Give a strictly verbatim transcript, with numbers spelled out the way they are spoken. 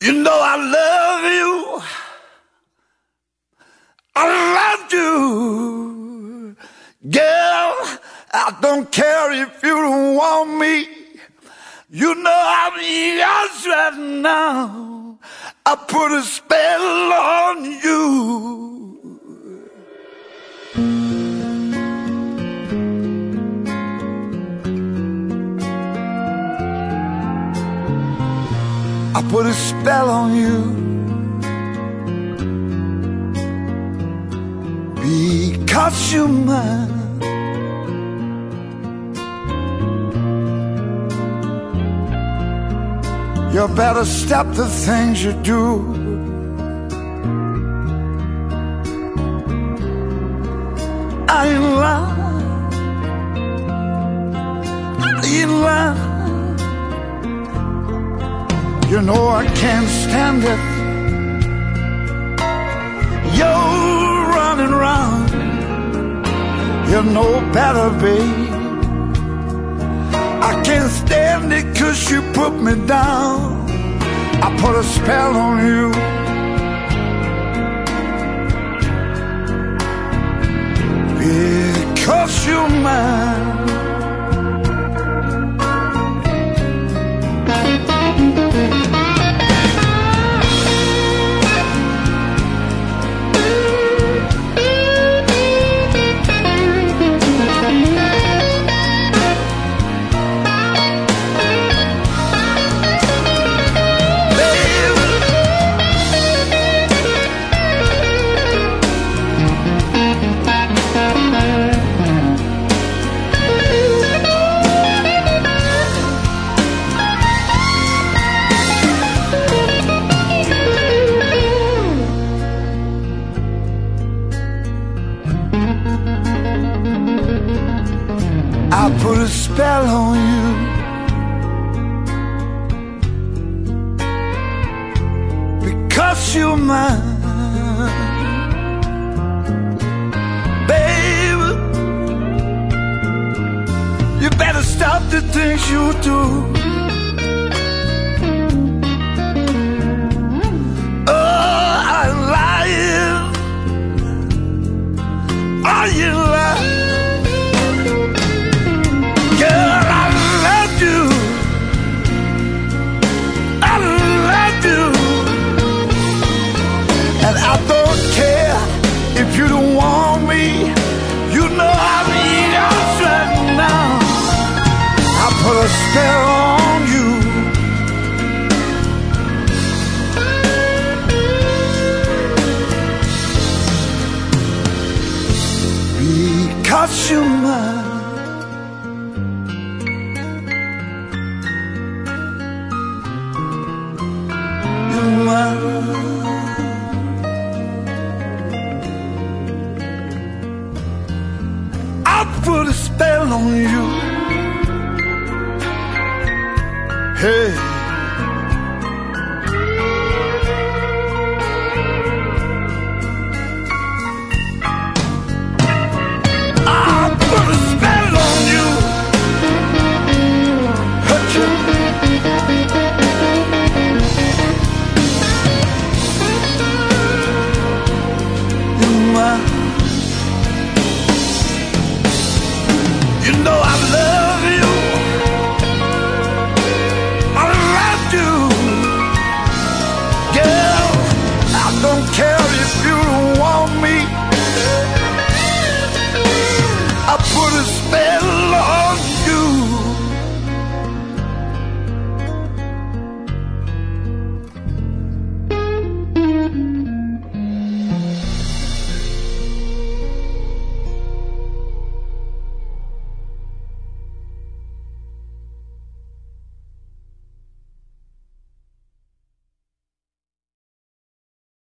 You know I love you. I love you. Girl, I don't care if you don't want me. You know I'm yours right now. I put a spell on you. I put a spell on you because you're mine. You better stop the things you do. I ain't lying. I ain't lying. You know I can't stand it. You're running round. You know better, babe. I can't stand it 'cause you put me down. I put a spell on you. Because you're mine. I put a spell on you. Because you're mine. Baby, you better stop the things you do. Oh, I'm lying. Are you lying? I don't care if you don't want me. You know I'm yours right now. I put a spell on you. Because you're mine.